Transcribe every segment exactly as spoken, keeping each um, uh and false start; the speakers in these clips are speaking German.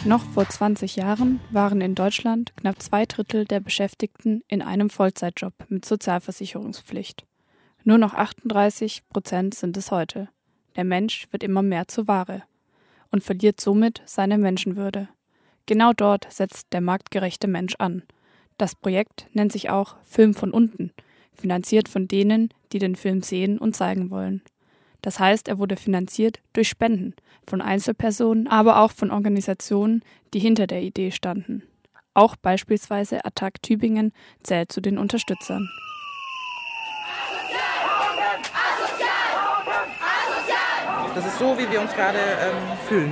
Noch vor zwanzig Jahren waren in Deutschland knapp zwei Drittel der Beschäftigten in einem Vollzeitjob mit Sozialversicherungspflicht. Nur noch achtunddreißig Prozent sind es heute. Der Mensch wird immer mehr zur Ware und verliert somit seine Menschenwürde. Genau dort setzt der marktgerechte Mensch an. Das Projekt nennt sich auch Film von unten, finanziert von denen, die den Film sehen und zeigen wollen. Das heißt, er wurde finanziert durch Spenden von Einzelpersonen, aber auch von Organisationen, die hinter der Idee standen. Auch beispielsweise Attac Tübingen zählt zu den Unterstützern. Das ist so, wie wir uns gerade ähm, fühlen.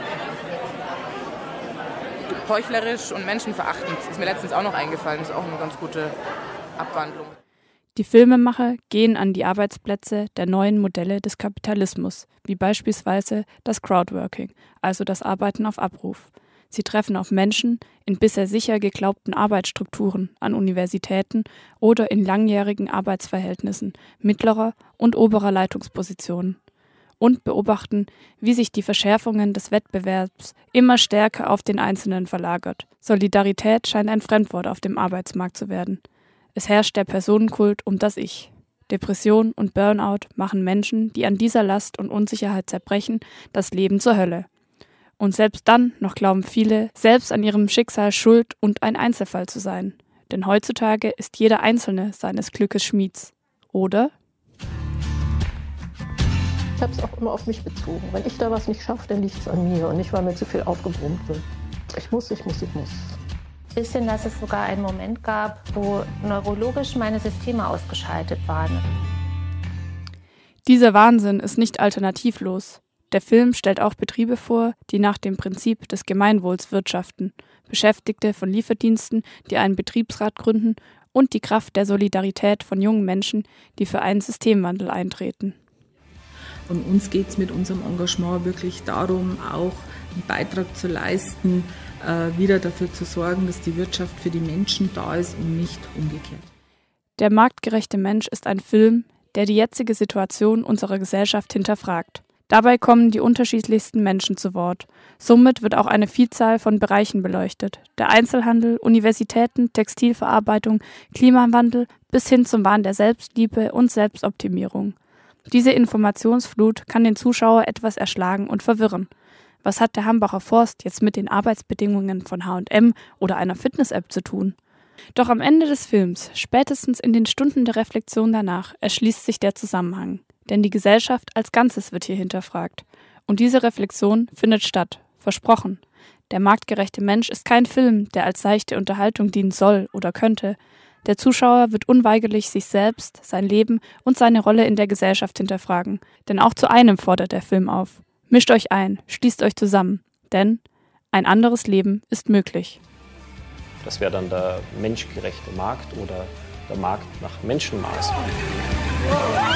Heuchlerisch und menschenverachtend. Das ist mir letztens auch noch eingefallen. Das ist auch eine ganz gute Abwandlung. Die Filmemacher gehen an die Arbeitsplätze der neuen Modelle des Kapitalismus, wie beispielsweise das Crowdworking, also das Arbeiten auf Abruf. Sie treffen auf Menschen in bisher sicher geglaubten Arbeitsstrukturen an Universitäten oder in langjährigen Arbeitsverhältnissen mittlerer und oberer Leitungspositionen und beobachten, wie sich die Verschärfungen des Wettbewerbs immer stärker auf den Einzelnen verlagert. Solidarität scheint ein Fremdwort auf dem Arbeitsmarkt zu werden. Es herrscht der Personenkult um das Ich. Depression und Burnout machen Menschen, die an dieser Last und Unsicherheit zerbrechen, das Leben zur Hölle. Und selbst dann noch glauben viele, selbst an ihrem Schicksal schuld und ein Einzelfall zu sein. Denn heutzutage ist jeder Einzelne seines Glückes Schmieds. Oder? Ich habe es auch immer auf mich bezogen. Wenn ich da was nicht schaffe, dann liegt es an mir und nicht, weil mir zu viel aufgebrummt wird. Ich muss, ich muss, ich muss. Bisschen, dass es sogar einen Moment gab, wo neurologisch meine Systeme ausgeschaltet waren. Dieser Wahnsinn ist nicht alternativlos. Der Film stellt auch Betriebe vor, die nach dem Prinzip des Gemeinwohls wirtschaften, Beschäftigte von Lieferdiensten, die einen Betriebsrat gründen und die Kraft der Solidarität von jungen Menschen, die für einen Systemwandel eintreten. Und uns geht es mit unserem Engagement wirklich darum, auch einen Beitrag zu leisten, äh, wieder dafür zu sorgen, dass die Wirtschaft für die Menschen da ist und nicht umgekehrt. Der marktgerechte Mensch ist ein Film, der die jetzige Situation unserer Gesellschaft hinterfragt. Dabei kommen die unterschiedlichsten Menschen zu Wort. Somit wird auch eine Vielzahl von Bereichen beleuchtet. Der Einzelhandel, Universitäten, Textilverarbeitung, Klimawandel bis hin zum Wahn der Selbstliebe und Selbstoptimierung. Diese Informationsflut kann den Zuschauer etwas erschlagen und verwirren. Was hat der Hambacher Forst jetzt mit den Arbeitsbedingungen von H und M oder einer Fitness-App zu tun? Doch am Ende des Films, spätestens in den Stunden der Reflexion danach, erschließt sich der Zusammenhang. Denn die Gesellschaft als Ganzes wird hier hinterfragt. Und diese Reflexion findet statt. Versprochen. Der marktgerechte Mensch ist kein Film, der als seichte Unterhaltung dienen soll oder könnte. Der Zuschauer wird unweigerlich sich selbst, sein Leben und seine Rolle in der Gesellschaft hinterfragen. Denn auch zu einem fordert der Film auf. Mischt euch ein, schließt euch zusammen. Denn ein anderes Leben ist möglich. Das wäre dann der menschgerechte Markt oder der Markt nach Menschenmaß.